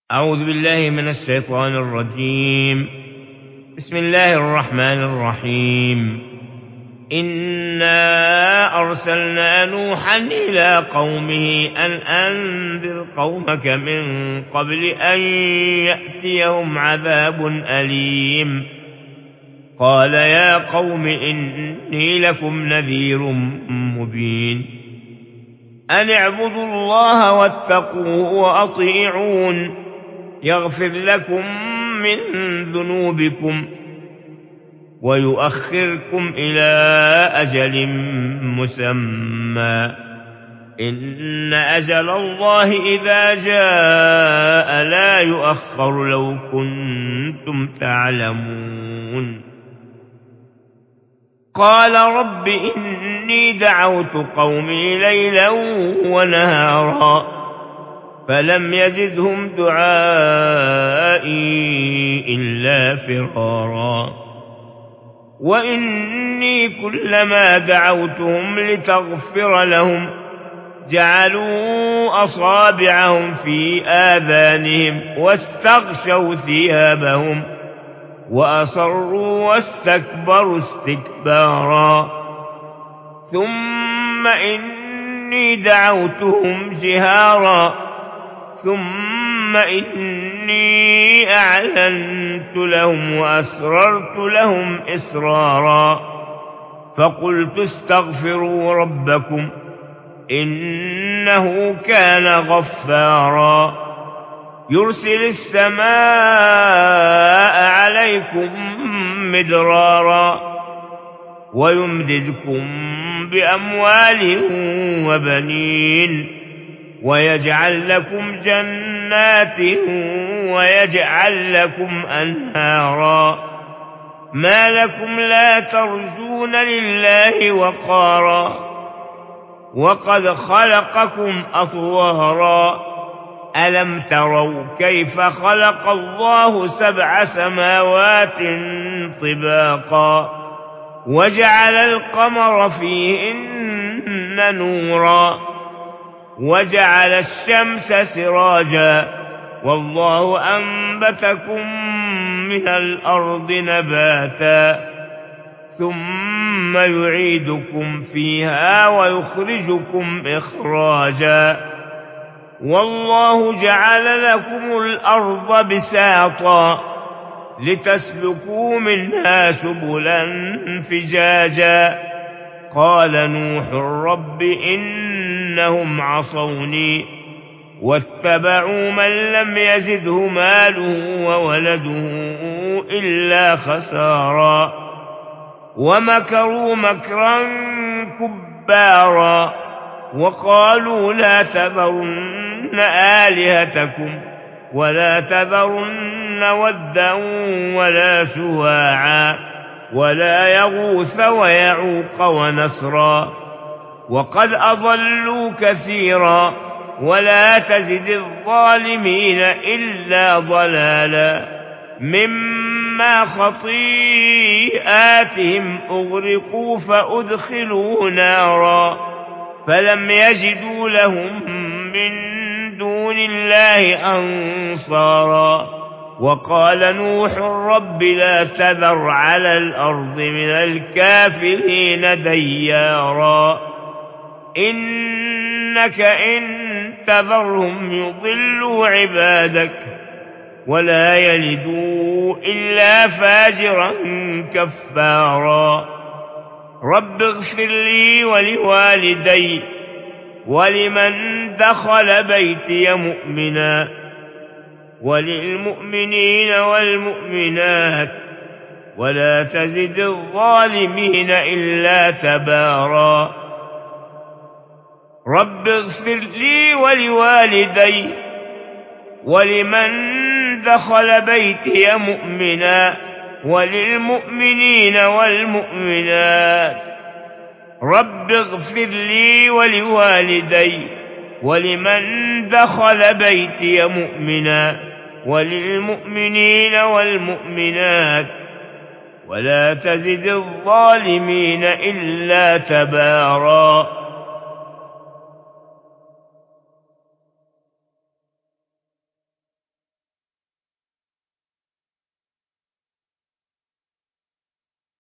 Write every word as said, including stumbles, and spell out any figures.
أعوذ بالله من الشيطان الرجيم. بسم الله الرحمن الرحيم. إنا أرسلنا نوحا إلى قومه أن أنذر قومك من قبل أن يأتيهم عذاب أليم. قال يا قوم إني لكم نذير مبين أن اعبدوا الله واتقوه وأطيعون يغفر لكم من ذنوبكم ويؤخركم إلى أجل مسمى إن أجل الله إذا جاء لا يؤخر لو كنتم تعلمون. قال رب إني دعوت قومي ليلا ونهارا فلم يزدهم دعائي إلا فرارا وإني كلما دعوتهم لتغفر لهم جعلوا أصابعهم في آذانهم واستغشوا ثيابهم وأصروا واستكبروا استكبارا ثم إني دعوتهم جهارا ثم إني أعلنت لهم وأسررت لهم إسرارا فقلت استغفروا ربكم إنه كان غفارا يرسل السماء عليكم مدرارا ويمددكم بأموال وبنين ويجعل لكم جنات ويجعل لكم أنهارا ما لكم لا ترجون لله وقارا وقد خلقكم أطوارا ألم تروا كيف خلق الله سبع سماوات طباقا وجعل القمر فيهن نورا وجعل الشمس سراجا والله أنبتكم من الأرض نباتا ثم يعيدكم فيها ويخرجكم إخراجا والله جعل لكم الأرض بساطا لتسلكوا منها سبلا فجاجا قال نوح رب إنهم عصوني واتبعوا من لم يزده ماله وولده إلا خسارا ومكروا مكرا كبارا وقالوا لا تذرن آلهتكم ولا تذرن ودا ولا سواعا ولا يغوث ويعوق ونسرا وقد أضلوا كثيرا ولا تزد الظالمين إلا ضلالا مما خطيئاتهم أغرقوا فأدخلوا نارا فلم يجدوا لهم من دون الله أنصارا وقال نوح رب لا تذر على الأرض من الكافرين ديارا إنك إن تذرهم يضلوا عبادك ولا يلدوا إلا فاجرا كفارا رب اغفر لي ولوالدي ولمن دخل بيتي مؤمنا وللمؤمنين والمؤمنات ولا تزد الظالمين إلا تبارا رب اغفر لي ولوالدي ولمن دخل بيتي مؤمنا وللمؤمنين والمؤمنات رب اغفر لي ولوالدي ولمن دخل بيتي مؤمنا وللمؤمنين والمؤمنات ولا تزد الظالمين إلا تبارا